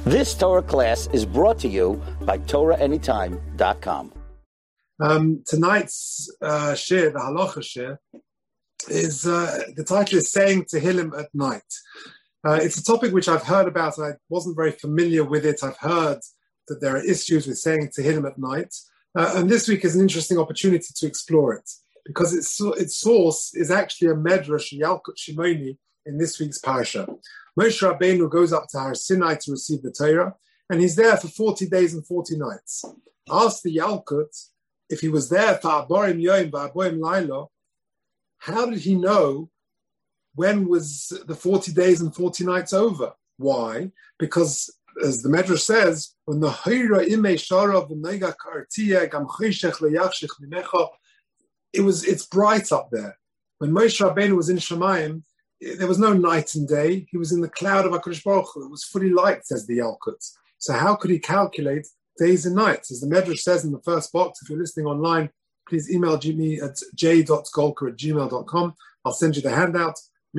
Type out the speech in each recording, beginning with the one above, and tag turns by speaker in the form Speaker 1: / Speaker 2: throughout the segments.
Speaker 1: This Torah class is brought to you by TorahAnytime.com.
Speaker 2: Tonight's shir, the halacha shir, is the title is saying Tehillim at night. It's a topic which I've heard about. I wasn't very familiar with it. I've heard that there are issues with saying Tehillim at night, and this week is an interesting opportunity to explore it because its source is actually a medrash Yalkut Shimoni in this week's parasha. Moshe Rabbeinu goes up to Har Sinai to receive the Torah, and he's there for 40 days and 40 nights. Asked the Yalkut if he was there for Aborim Yom v'Aborim Laila, how did he know when was the 40 days and 40 nights over? Why? Because, as the Medrash says, when the Hayra Imei Shara v'Neiga Kartiya Gam Cheshech Leyachshich Minecha, it's bright up there. When Moshe Rabbeinu was in Shemayim, there was no night and day. He was in the cloud of HaKadosh Baruch Hu. It was fully light, says the Yalkut. So how could he calculate days and nights? As the Medrash says in the first box, if you're listening online, please email me at j.golker@gmail.com. I'll send you the handout.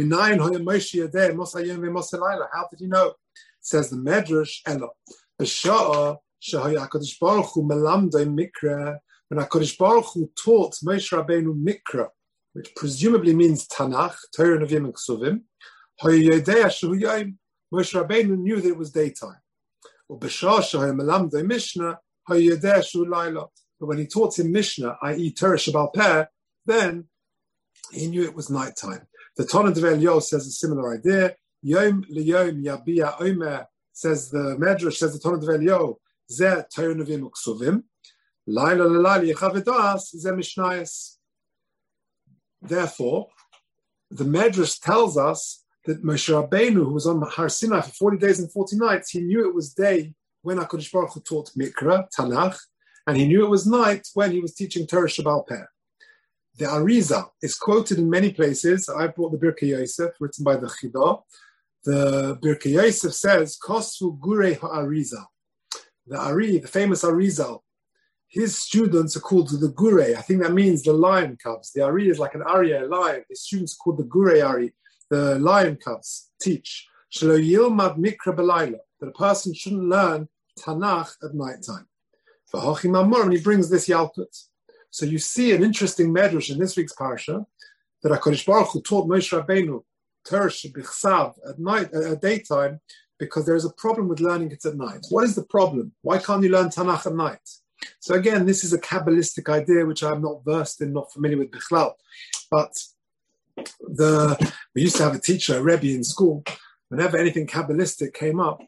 Speaker 2: How did he know? It says the Medrash, when HaKadosh Baruch Hu taught Moshe Rabbeinu Mikra, which presumably means Tanakh, Torah, Nevi'im, and Ksuvim, Moshe Rabbeinu knew that it was daytime. But when he taught him Mishnah, i.e. Torah Shebal Peh, then he knew it was nighttime. The Tana Dev Eliyahu says a similar idea. Yom liyom yabiya omer, says the Medrash, says the Tana Dev Eliyahu, zeh Torah Nevi'im Ksuvim, Laila l'layla yechavedas zeh Mishnayos. Therefore, the Medrash tells us that Moshe Rabbeinu, who was on Har Sinai for 40 days and 40 nights, he knew it was day when HaKadosh Baruch Hu taught Mikra, Tanakh, and he knew it was night when he was teaching Torah Shebal Peh. The Arizal is quoted in many places. I brought the Birkei Yosef, written by the Chidah. The Birkei Yosef says, Kosfu Gurei HaArizal. The famous Arizal, his students are called the Gurei. I think that means the lion cubs. The Ari is like an Aryeh, a lion. His students are called the Gurei Ari, the lion cubs. Teach. Shelo yilmad mikra b'layla, that a person shouldn't learn Tanakh at night time. V'hochim amor, and he brings this Yalkut. So you see an interesting medrash in this week's parasha that HaKadosh Baruch Hu taught Moshe Rabbeinu Torah Shebichsav at night, at daytime, because there is a problem with learning it at night. What is the problem? Why can't you learn Tanakh at night? So again, this is a Kabbalistic idea which I'm not versed in, not familiar with Bichlal. But we used to have a teacher, a Rebbe in school. Whenever anything Kabbalistic came up,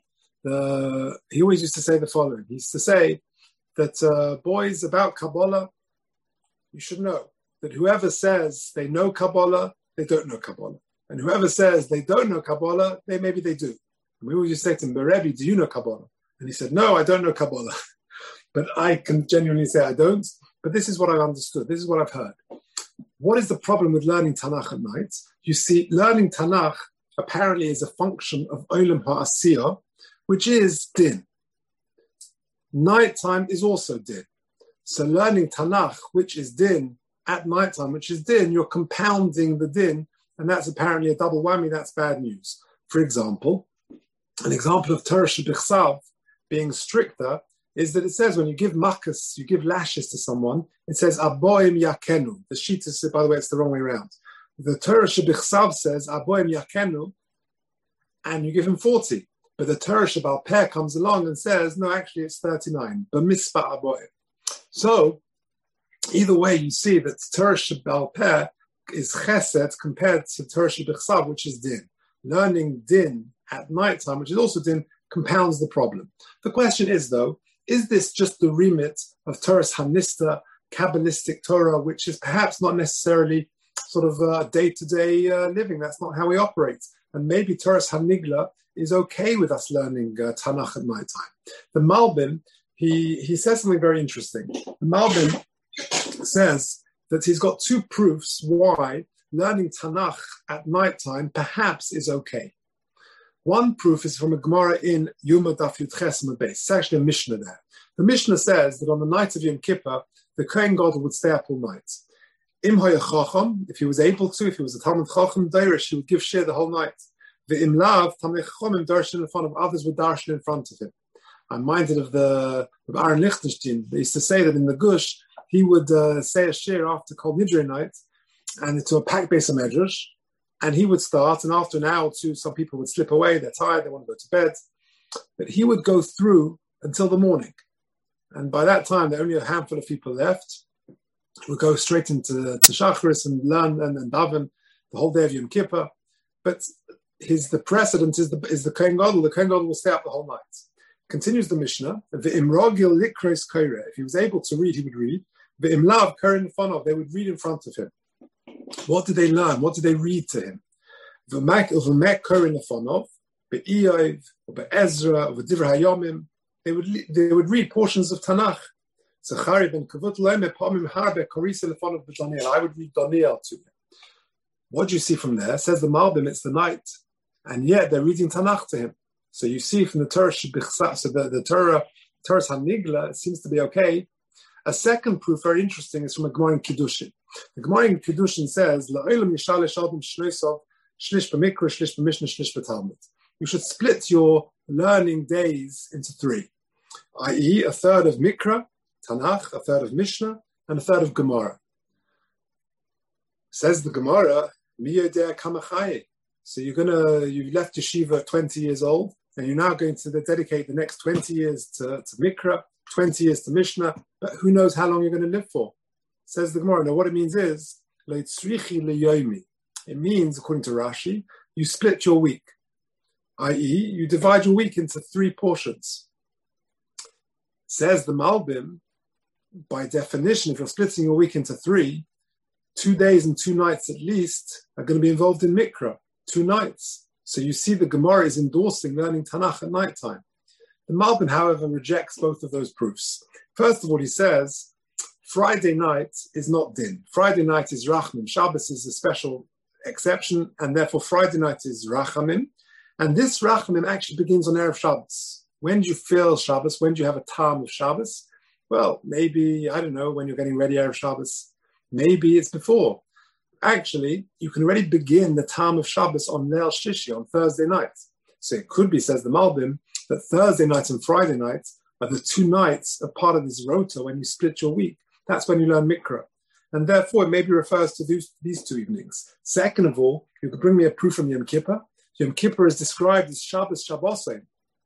Speaker 2: he always used to say the following. He used to say that boys, about Kabbalah, you should know that whoever says they know Kabbalah, they don't know Kabbalah. And whoever says they don't know Kabbalah, maybe they do. And we always say to him, Rebbe, do you know Kabbalah? And he said, no, I don't know Kabbalah. But I can genuinely say I don't. But this is what I've understood. This is what I've heard. What is the problem with learning Tanakh at night? You see, learning Tanakh apparently is a function of Olam HaAsiyah, which is din. Nighttime is also din. So learning Tanakh, which is din, at nighttime, which is din, you're compounding the din, and that's apparently a double whammy. That's bad news. For example, an example of Torah Shebichsav being stricter is that it says when you give makas, you give lashes to someone, it says aboim yakenu. The sheet is, by the way, it's the wrong way around. The Torah Shebichsav says aboim yakenu, and you give him 40. But the Torah Shebal Peh comes along and says, no, actually it's 39. B'mispa aboim. So either way, you see that Torah Shebal Peh is chesed compared to Torah Shebichsav, which is din. Learning din at nighttime, which is also din, compounds the problem. The question is, though, is this just the remit of Torah's Hanista, Kabbalistic Torah, which is perhaps not necessarily sort of day-to-day living? That's not how we operate. And maybe Torah's Hanigla is okay with us learning Tanakh at nighttime. The Malbim, he says something very interesting. The Malbim says that he's got two proofs why learning Tanakh at nighttime perhaps is okay. One proof is from a Gemara in Yuma Daf Yud Ches Amud Beis. It's actually a Mishnah there. The Mishnah says that on the night of Yom Kippur, the Kohen Gadol would stay up all night. Im Hoya Chacham, if he was able to, if he was a Talmud Chacham Deirish, he would give shir the whole night. V'im lav, Talmidei Chachomim darshan in front of others would darshan in front of him. I'm minded of Aaron Lichtenstein. They used to say that in the Gush, he would say a shir after Kol Nidre night, and to a packed base of medrash, and he would start, and after an hour or two, some people would slip away, they're tired, they want to go to bed, but he would go through until the morning. And by that time, there are only a handful of people left. We'll go straight into Shacharis and learn and daven the whole day of Yom Kippur. But the precedent is the Kohen Gadol. The Kohen Gadol will stay up the whole night. Continues the Mishnah. If he was able to read, he would read. V'imlav karin fanov, they would read in front of him. What did they learn? What did they read to him? V'mek karin fanov, be'iyov, be'ezra, v'divrei hayomim. They would read portions of Tanakh. Zachari ben Kavut leime pamim harbe korisa lefanov b'Daniel. I would read Daniel to him. What do you see from there? Says the Malbim, it's the night, and yet they're reading Tanakh to him. So you see from the Torah, so the Torah's Hanigla, it seems to be okay. A second proof, very interesting, is from a Gemara in Kiddushin. The Gemara in Kiddushin says, "La'olam yishal eshadim shloisov shlish b'mikra, shlish b'mishnah, shlish b'talmud." You should split your learning days into three, i.e., a third of Mikra, Tanakh, a third of Mishnah, and a third of Gemara. Says the Gemara, Mi yodea kama chaye. So you left yeshiva at 20 years old, and you're now going to dedicate the next 20 years to Mikra, 20 years to Mishnah, but who knows how long you're going to live for? Says the Gemara. Now what it means is, it means, according to Rashi, you split your week, i.e., you divide your week into three portions. Says the Malbim, by definition, if you're splitting your week into three, 2 days and 2 nights at least are going to be involved in Mikra, 2 nights. So you see the Gemara is endorsing learning Tanakh at nighttime. The Malbim, however, rejects both of those proofs. First of all, he says, Friday night is not din. Friday night is Rachamim. Shabbos is a special exception, and therefore Friday night is Rachamim. And this Rachamim actually begins on Erev Shabbos. When do you feel Shabbos? When do you have a time of Shabbos? Well, maybe, I don't know, when you're getting ready Erev Shabbos. Maybe it's before. Actually, you can already begin the time of Shabbos on Leil Shishi, on Thursday night. So it could be, says the Malbim, that Thursday night and Friday night are the 2 nights, a part of this rota when you split your week. That's when you learn Mikra. And therefore, it maybe refers to these 2 evenings. Second of all, you could bring me a proof from Yom Kippur. Yom Kippur is described as Shabbos Shabbosim,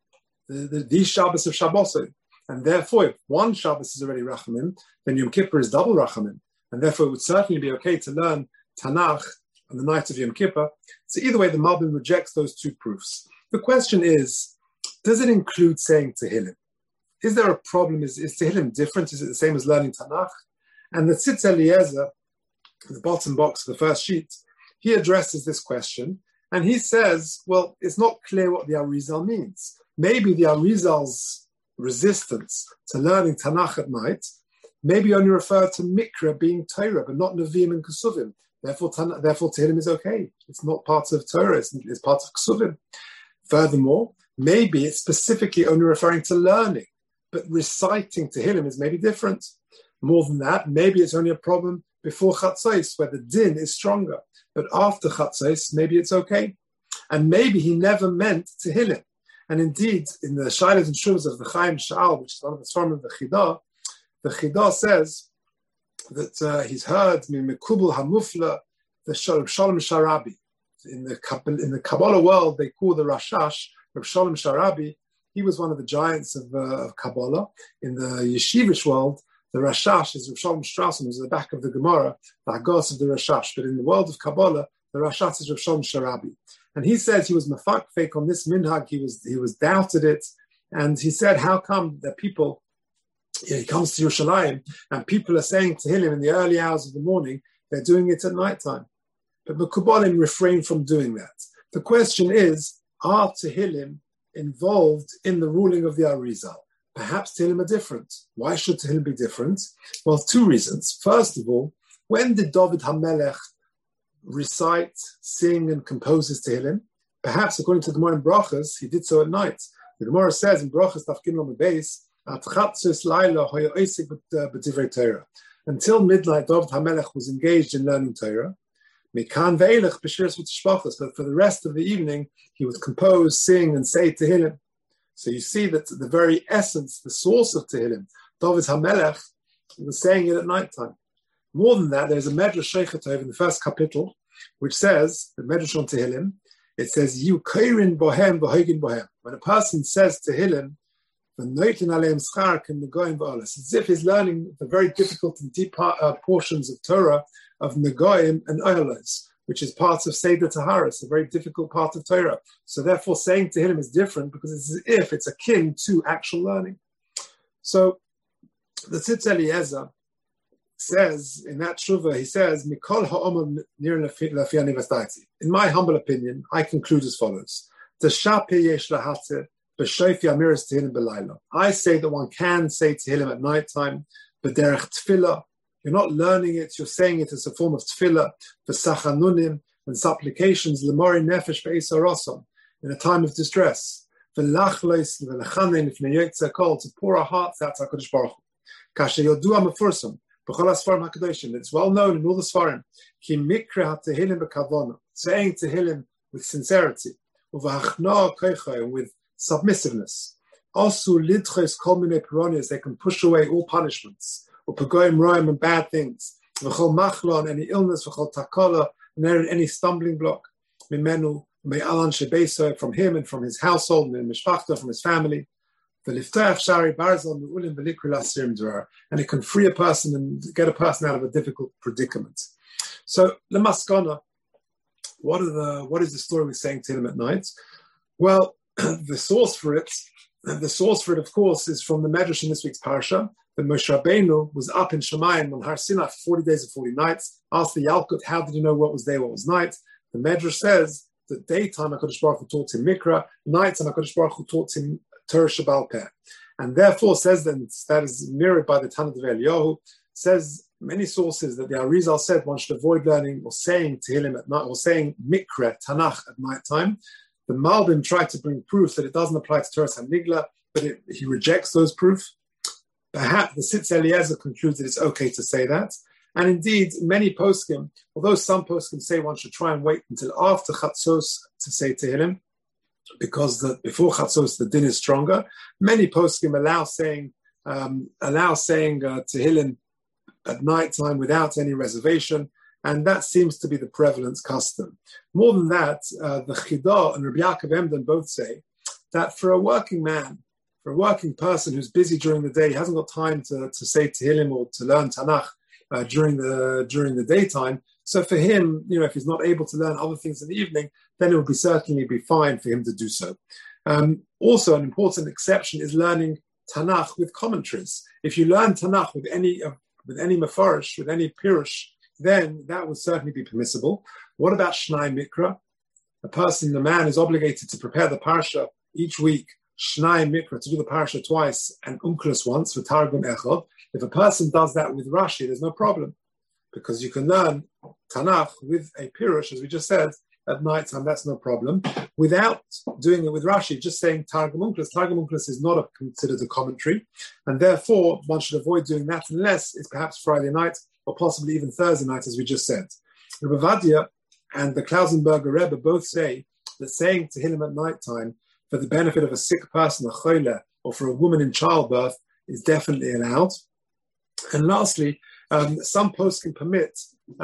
Speaker 2: the Shabbos of Shabbosim. And therefore, if one Shabbos is already Rachamim, then Yom Kippur is double Rachamim. And therefore, it would certainly be okay to learn Tanakh on the night of Yom Kippur. So either way, the Malbim rejects those 2 proofs. The question is, does it include saying Tehillim? Is there a problem? Is Tehillim different? Is it the same as learning Tanakh? And the Tzitz Eliezer, the bottom box of the first sheet, he addresses this question. And he says, well, it's not clear what the Arizal means. Maybe the Arizal's resistance to learning Tanakh at night maybe only refer to Mikra being Torah, but not Nevi'im and Kesuvim. Therefore, Tehillim is okay. It's not part of Torah, it's part of Kesuvim. Furthermore, maybe it's specifically only referring to learning, but reciting Tehillim is maybe different. More than that, maybe it's only a problem before Chatzos, where the din is stronger. But after Chatzos, maybe it's okay. And maybe he never meant Tehillim. And indeed, in the Shailas and Shuvas of the Chaim Sha'al, which is one of the form of the Chidah says that he's heard Mikubal Hamufla, the Shalom Sharabi. In the Kabbalah world, they call the Rashash Rav Shalom Sharabi. He was one of the giants of Kabbalah. In the Yeshivish world, the Rashash is Rav Shalom Straussen, who's at the back of the Gemara, the Hagos of the Rashash. But in the world of Kabbalah, the Rashash is Rav Shalom Sharabi. And he says he was mafakfek on this minhag. He was doubted it. And he said, how come that people, he comes to Yerushalayim and people are saying to him in the early hours of the morning, they're doing it at nighttime. But Mekubalim refrain from doing that. The question is, are Tehillim involved in the ruling of the Arizal? Perhaps Tehillim are different. Why should Tehillim be different? Well, 2 reasons. First of all, when did David HaMelech recite, sing, and compose his Tehillim? Perhaps, according to the Gemara in Brachas, he did so at night. The Gemara says in Brachas Tafkin Lom Beis, until midnight, David HaMelech was engaged in learning Torah. Mikan ve'elech b'shiras v'tishpachos. But for the rest of the evening, he would compose, sing, and say Tehillim. So you see that the very essence, the source of Tehillim, David HaMelech, was saying it at night time. More than that, there's a Medrash Sheichetov in the first capital, which says, the Medrash on Tehillim, it says, "You kairin bohem v'hoigin bohem." When a person says Tehillim, it's as if he's learning the very difficult and deep portions of Torah of Negoim and Oheles, which is parts of Seder Taharis, a very difficult part of Torah. So therefore saying Tehillim is different because it's as if it's akin to actual learning. So the Tzitz Eliezer says, in that Shuvah, he says, Mikol ha'omam nir lafi anivasdaiti. In my humble opinion, I conclude as follows. T'shape yesh lahate I say that one can say Tehillim at night time, but derech tefillah, you're not learning it, you're saying it as a form of tefillah, v'sachanunim, and supplications, l'mori nefesh ve'isarosam, in a time of distress, v'lachlois v'lechanen ifnei yotze kol, to pour our hearts out to HaKadosh Baruch Hu. Kasher yodua mefursam, b'chol ha-sfarim HaKadoshim, it's well known in all the Sfarim, ki mikra ha-Tehillim b'kavona, saying Tehillim with sincerity, uv'achna koicha, with submissiveness. Also, lidches kolmine peronias, they can push away all punishments, or pagoim roim and bad things. V'chol machlon, any illness, v'chol takola, and any stumbling block. Mimenu, me'alan shebeso, from him and from his household, and mishpachta, from his family. V'liftach shari barzal me'ulim v'likri lasirim drar, and it can free a person and get a person out of a difficult predicament. So, lemaskana, what is the story we're saying to him at night? Well, the source for it, of course, is from the Medrash in this week's parsha. The Moshe Rabbeinu was up in Shemayim on Har Sinai for 40 days and 40 nights. Asked the Yalkut, how did you know what was day, what was night? The Medrash says that daytime HaKadosh Baruch Hu taught him Mikra, nighttime HaKadosh Baruch Hu taught him Torah Sheba'al Peh. And therefore says that is mirrored by the Tana of Eliyahu, says many sources that the Arizal said one should avoid learning or saying Tehillim at night, or saying Mikra, Tanakh at night time. The Malbim tried to bring proof that it doesn't apply to Torah HaNigla, but he rejects those proofs. Perhaps the Tzitz Eliezer concludes that it's okay to say that. And indeed, many poskim, although some poskim say one should try and wait until after Chatzos to say Tehillim, because before Chatzos the din is stronger, many poskim allow saying Tehillim at night time without any reservation. And that seems to be the prevalent custom. More than that, the Chidah and Rabbi Yaakov Emden both say that for a working man, for a working person who's busy during the day, he hasn't got time to say Tehillim or to learn Tanakh during the daytime. So for him, if he's not able to learn other things in the evening, then it would certainly be fine for him to do so. Also, an important exception is learning Tanakh with commentaries. If you learn Tanakh with any mefarish, with any pirush, then that would certainly be permissible. What about Shnai Mikra? The man is obligated to prepare the parsha each week, Shnai Mikra, to do the parsha twice, and Unklos once, for Targum Echad. If a person does that with Rashi, there's no problem, because you can learn Tanakh with a pirush, as we just said, at night time, that's no problem. Without doing it with Rashi, just saying Targum Unklos. Targum Unklos is not considered a commentary, and therefore one should avoid doing that unless it's perhaps Friday night, or possibly even Thursday night, as we just said. Rebbe Vadia and the Klausenberger Rebbe both say that saying Tehillim at night time for the benefit of a sick person, a choyle, or for a woman in childbirth is definitely allowed. And lastly, some posts can permit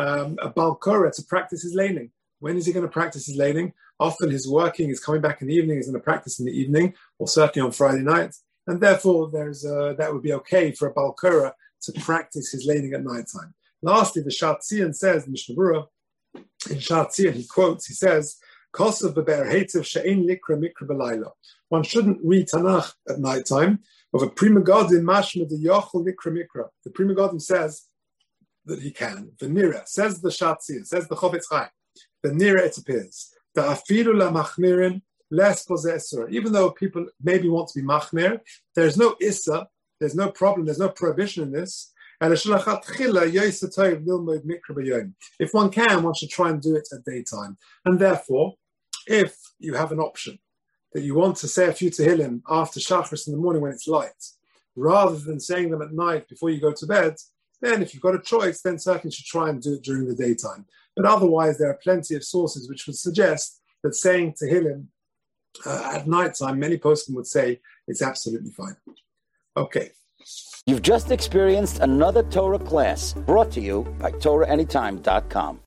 Speaker 2: a Baal Korah to practice his laning. When is he going to practice his laning? Often his working is coming back in the evening, he's going to practice in the evening, or certainly on Friday night. And therefore, that would be okay for a Baal Korah to practice his laning at night time. Lastly, the Shatzian says, in Mishnah Berurah, in Shatzian, he says, Kosav beber heitzev she'ein likra mikra b'layla. One shouldn't read Tanakh at night time. Of a Pri Megadim mashma de yochel likra mikra. The Pri Megadim says that he can. V'nira, says the Shatzian, says the Chofetz Chaim. V'nira, it appears. The afilu la machmirin less posesor. Even though people maybe want to be machmir, there's no issa, there's no problem, there's no prohibition in this. If one can, one should try and do it at daytime. And therefore, if you have an option that you want to say a few Tehillim after Shachris in the morning when it's light, rather than saying them at night before you go to bed, then if you've got a choice, then certainly you should try and do it during the daytime. But otherwise, there are plenty of sources which would suggest that saying Tehillim at nighttime, many poskim would say it's absolutely fine. Okay.
Speaker 1: You've just experienced another Torah class brought to you by TorahAnytime.com.